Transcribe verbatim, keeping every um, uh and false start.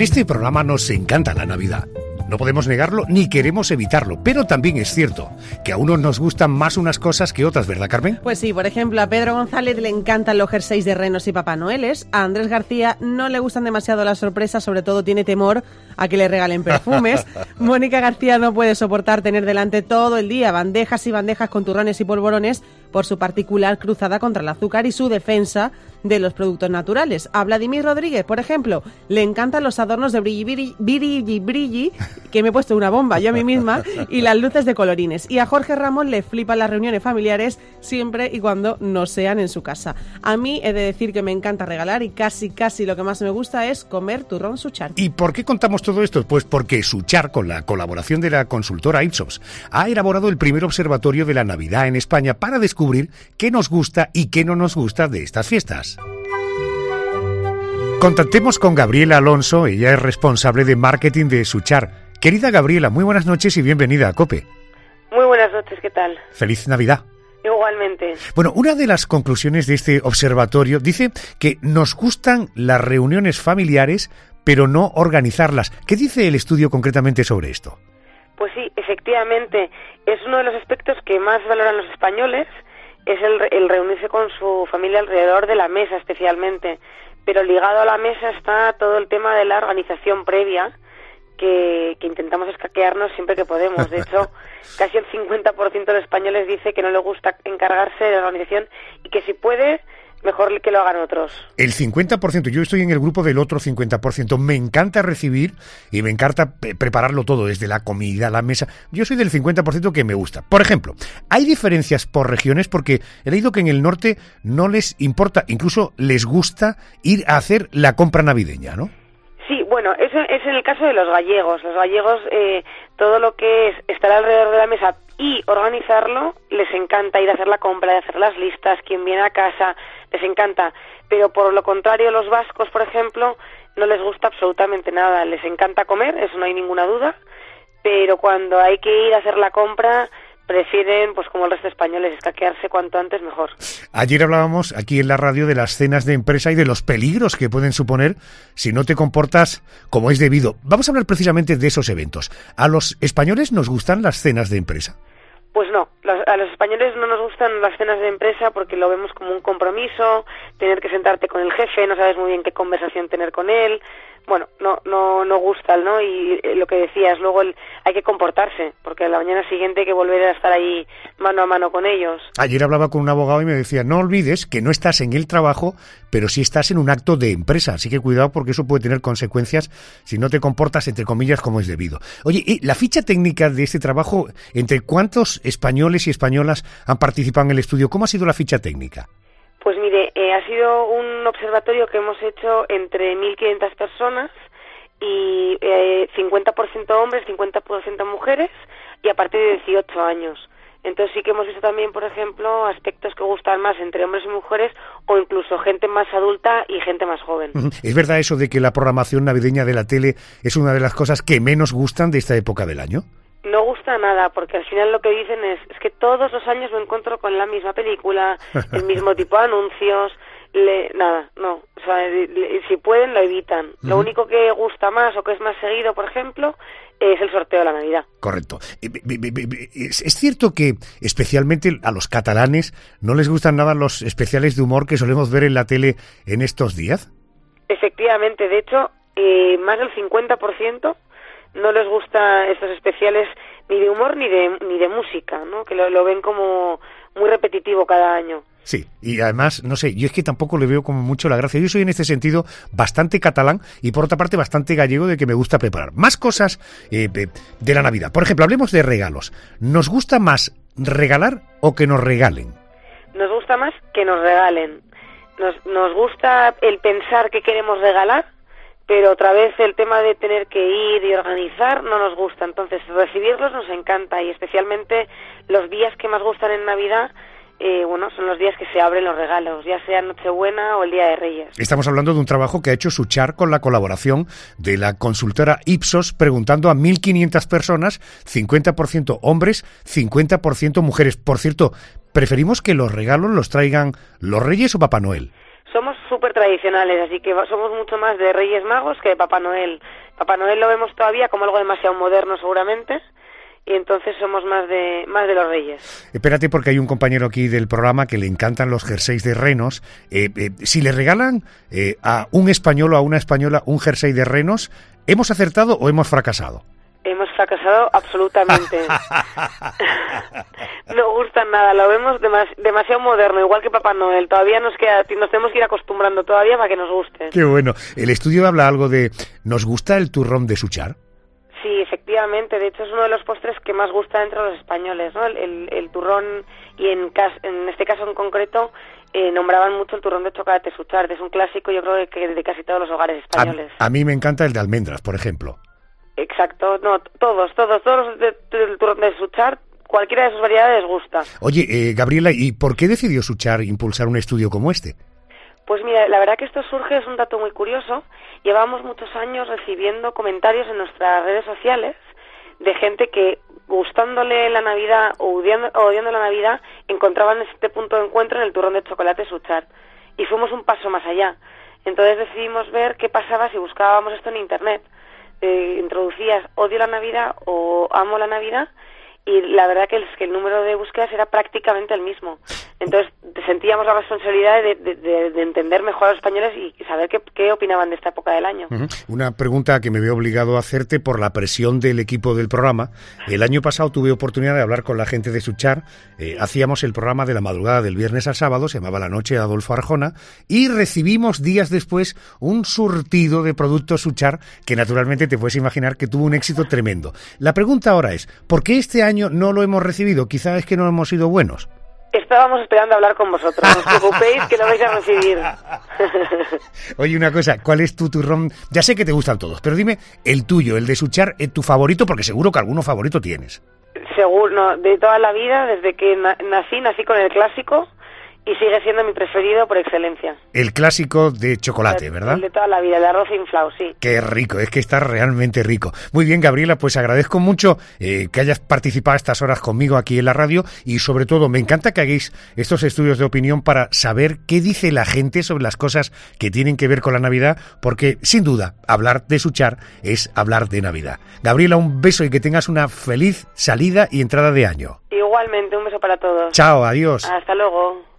este programa nos encanta la Navidad. No podemos negarlo ni queremos evitarlo, pero también es cierto que a unos nos gustan más unas cosas que otras, ¿verdad, Carmen? Pues sí, por ejemplo, a Pedro González le encantan los jerseys de renos y Papá Noeles, a Andrés García no le gustan demasiado las sorpresas, sobre todo tiene temor a que le regalen perfumes. Mónica García no puede soportar tener delante todo el día bandejas y bandejas con turrones y polvorones por su particular cruzada contra el azúcar y su defensa de los productos naturales. A Vladimir Rodríguez, por ejemplo, le encantan los adornos de brilli, brilli, brilli, brilli, que me he puesto una bomba yo a mí misma, y las luces de colorines. Y a Jorge Ramos le flipan las reuniones familiares siempre y cuando no sean en su casa. A mí he de decir que me encanta regalar y casi, casi lo que más me gusta es comer turrón Suchar. ¿Y por qué contamos todo esto? Pues porque Suchar, con la colaboración de la consultora Ipsos, ha elaborado el primer observatorio de la Navidad en España para descubrir qué nos gusta y qué no nos gusta de estas fiestas. Contactemos con Gabriela Alonso, ella es responsable de marketing de Suchar. Querida Gabriela, muy buenas noches y bienvenida a COPE. Muy buenas noches, ¿qué tal? Feliz Navidad. Igualmente. Bueno, una de las conclusiones de este observatorio dice que nos gustan las reuniones familiares, pero no organizarlas. ¿Qué dice el estudio concretamente sobre esto? Pues sí, efectivamente, es uno de los aspectos que más valoran los españoles, es el, el reunirse con su familia alrededor de la mesa especialmente, pero ligado a la mesa está todo el tema de la organización previa, que, que intentamos escaquearnos siempre que podemos. De hecho, casi el cincuenta por ciento de los españoles dice que no le gusta encargarse de la organización y que si puede, mejor que lo hagan otros. El cincuenta por ciento, yo estoy en el grupo del otro cincuenta por ciento. Me encanta recibir y me encanta prepararlo todo, desde la comida, la mesa. Yo soy del cincuenta por ciento que me gusta. Por ejemplo, hay diferencias por regiones porque he leído que en el norte no les importa, incluso les gusta ir a hacer la compra navideña, ¿no? Sí, bueno, eso es en el caso de los gallegos. Los gallegos, eh, todo lo que es estar alrededor de la mesa y organizarlo, les encanta ir a hacer la compra, de hacer las listas, quién viene a casa, les encanta. Pero por lo contrario, los vascos, por ejemplo, no les gusta absolutamente nada. Les encanta comer, eso no hay ninguna duda, pero cuando hay que ir a hacer la compra, prefieren, pues como el resto de españoles, escaquearse cuanto antes mejor. Ayer hablábamos aquí en la radio de las cenas de empresa y de los peligros que pueden suponer si no te comportas como es debido. Vamos a hablar precisamente de esos eventos. ¿A los españoles nos gustan las cenas de empresa? Pues no, a los españoles no nos gustan las cenas de empresa porque lo vemos como un compromiso, tener que sentarte con el jefe, no sabes muy bien qué conversación tener con él. Bueno, no no no gusta, ¿no? Y lo que decías, luego el, hay que comportarse, porque a la mañana siguiente hay que volver a estar ahí mano a mano con ellos. Ayer hablaba con un abogado y me decía, no olvides que no estás en el trabajo, pero sí estás en un acto de empresa, así que cuidado porque eso puede tener consecuencias si no te comportas, entre comillas, como es debido. Oye, ¿y la ficha técnica de este trabajo, entre cuántos españoles y españolas han participado en el estudio? ¿Cómo ha sido la ficha técnica? Pues mire, eh, ha sido un observatorio que hemos hecho entre mil quinientas personas y eh, cincuenta por ciento hombres, cincuenta por ciento mujeres y a partir de dieciocho años. Entonces sí que hemos visto también, por ejemplo, aspectos que gustan más entre hombres y mujeres o incluso gente más adulta y gente más joven. ¿Es verdad eso de que la programación navideña de la tele es una de las cosas que menos gustan de esta época del año? No gusta nada, porque al final lo que dicen es, es que todos los años me encuentro con la misma película, el mismo tipo de anuncios, le, nada, no, o sea, le, si pueden lo evitan. Uh-huh. Lo único que gusta más o que es más seguido, por ejemplo, es el sorteo de la Navidad. Correcto. Es cierto que especialmente a los catalanes no les gustan nada los especiales de humor que solemos ver en la tele en estos días. Efectivamente, de hecho, eh, más del cincuenta por ciento no les gusta estos especiales ni de humor ni de ni de música, ¿no? Que lo, lo ven como muy repetitivo cada año. Sí, y además, no sé, yo es que tampoco le veo como mucho la gracia. Yo soy en este sentido bastante catalán y por otra parte bastante gallego de que me gusta preparar más cosas eh, de la Navidad. Por ejemplo, hablemos de regalos. ¿Nos gusta más regalar o que nos regalen? Nos gusta más que nos regalen. Nos, nos gusta el pensar que queremos regalar, pero otra vez el tema de tener que ir y organizar no nos gusta. Entonces, recibirlos nos encanta y especialmente los días que más gustan en Navidad, eh, bueno, son los días que se abren los regalos, ya sea Nochebuena o el Día de Reyes. Estamos hablando de un trabajo que ha hecho Suchar con la colaboración de la consultora Ipsos, preguntando a mil quinientas personas, cincuenta por ciento hombres, cincuenta por ciento mujeres. Por cierto, ¿preferimos que los regalos los traigan los Reyes o Papá Noel? somos súper tradicionales, así que somos mucho más de Reyes Magos que de Papá Noel. Papá Noel lo vemos todavía como algo demasiado moderno seguramente, y entonces somos más de más de los Reyes. Espérate, porque hay un compañero aquí del programa que le encantan los jerseys de renos. Eh, eh, si le regalan eh, a un español o a una española un jersey de renos, ¿hemos acertado o hemos fracasado? Hemos fracasado absolutamente. No gusta nada, lo vemos demas, demasiado moderno, igual que Papá Noel. Todavía nos queda, nos tenemos que ir acostumbrando todavía para que nos guste. Qué bueno. El estudio habla algo de, ¿nos gusta el turrón de Suchar? Sí, efectivamente. De hecho, es uno de los postres que más gusta entre los españoles, ¿no? El, el, el turrón, y en, cas, en este caso en concreto, eh, nombraban mucho el turrón de chocolate Suchar. Es un clásico, yo creo, que de casi todos los hogares españoles. A, a mí me encanta el de almendras, por ejemplo. Exacto, no, todos, todos, todos los del de, turrón de Suchar, cualquiera de sus variedades gusta. Oye, eh, Gabriela, ¿y por qué decidió Suchar impulsar un estudio como este? Pues mira, la verdad que esto surge, es un dato muy curioso. Llevamos muchos años recibiendo comentarios en nuestras redes sociales de gente que, gustándole la Navidad o odiando, o odiando la Navidad, encontraban este punto de encuentro en el turrón de chocolate Suchar. Y fuimos un paso más allá. Entonces decidimos ver qué pasaba si buscábamos esto en Internet. Eh, introducías odio la Navidad o amo la Navidad, y la verdad que el, que el número de búsquedas era prácticamente el mismo. Entonces sentíamos la responsabilidad de, de, de, de entender mejor a los españoles y saber qué, qué opinaban de esta época del año. Uh-huh. Una pregunta que me veo obligado a hacerte por la presión del equipo del programa. El año pasado tuve oportunidad de hablar con la gente de Suchar. Eh, hacíamos el programa de la madrugada del viernes al sábado, se llamaba La Noche de Adolfo Arjona, y recibimos días después un surtido de productos Suchar que naturalmente te puedes imaginar que tuvo un éxito tremendo. La pregunta ahora es, ¿por qué este año no lo hemos recibido? Quizá es que no hemos sido buenos. Estábamos esperando hablar con vosotros, no os preocupéis que lo vais a recibir. Oye, una cosa, ¿cuál es tu turrón? Ya sé que te gustan todos, pero dime el tuyo, el de Suchar, tu favorito, porque seguro que alguno favorito tienes. Seguro, no, de toda la vida, desde que na- nací, nací con el clásico, y sigue siendo mi preferido por excelencia. El clásico de chocolate, ¿verdad? El de toda la vida, el arroz inflado, sí. Qué rico, es que está realmente rico. Muy bien, Gabriela, pues agradezco mucho eh, que hayas participado estas horas conmigo aquí en la radio, y sobre todo me encanta que hagáis estos estudios de opinión para saber qué dice la gente sobre las cosas que tienen que ver con la Navidad, porque sin duda hablar de Suchar es hablar de Navidad. Gabriela, un beso y que tengas una feliz salida y entrada de año. Igualmente, un beso para todos. Chao, adiós. Hasta luego.